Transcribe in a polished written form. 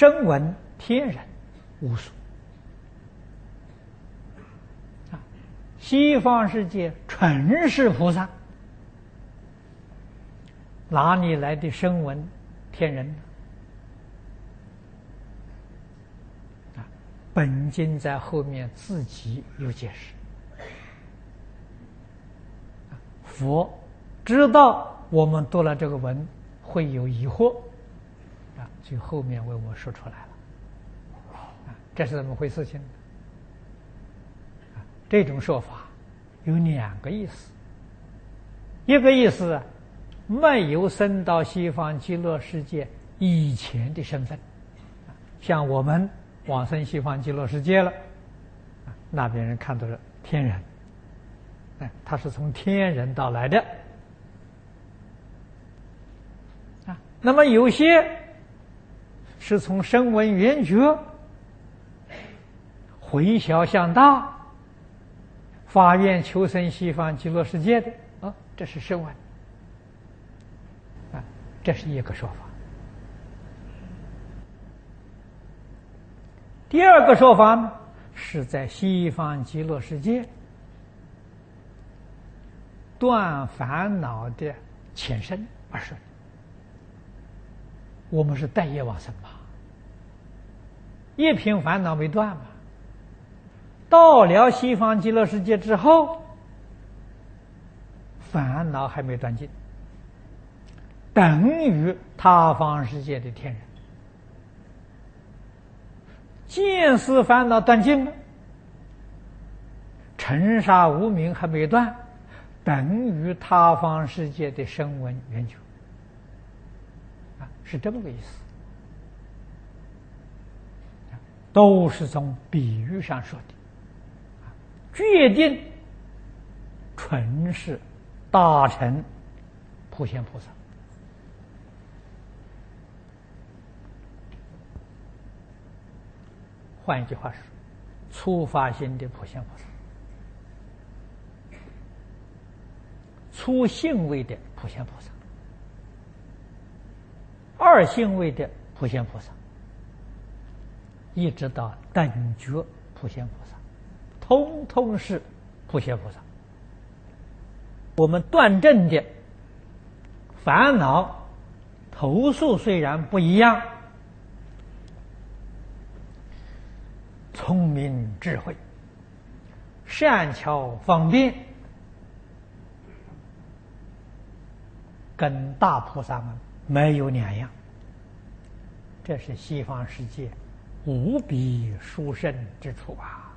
声闻天人无数啊，西方世界纯是菩萨，哪里来的声闻天人呢？啊，本经在后面自己有解释。佛知道我们读了这个文会有疑惑啊，就后面为我说出来了啊，这是怎么回事情呢？这种说法有两个意思，一个意思没有升到西方极乐世界以前的身份，像我们往生西方极乐世界了，那边人看到了天人，他是从天人到来的啊。那么有些是从声闻缘觉回小向大，发愿求生西方极乐世界的啊，这是声闻啊，这是一个说法。第二个说法呢，是在西方极乐世界断烦恼的前身而生。我们是带业往生嘛，一品烦恼没断嘛，到了西方极乐世界之后，烦恼还没断尽，等于他方世界的天人。见思烦恼断尽了，尘沙无明还没断，等于他方世界的声闻缘觉啊，是这么个意思。都是从比喻上说的，决定纯是大乘普贤菩萨。换一句话说，初发心的普贤菩萨，初信位的普贤菩萨，二信位的普贤菩萨，一直到等觉普贤菩萨，通通是普贤菩萨。我们断证的烦恼头数虽然不一样，聪明智慧、善巧方便，跟大菩萨们没有两样。这是西方世界无比殊胜之处啊！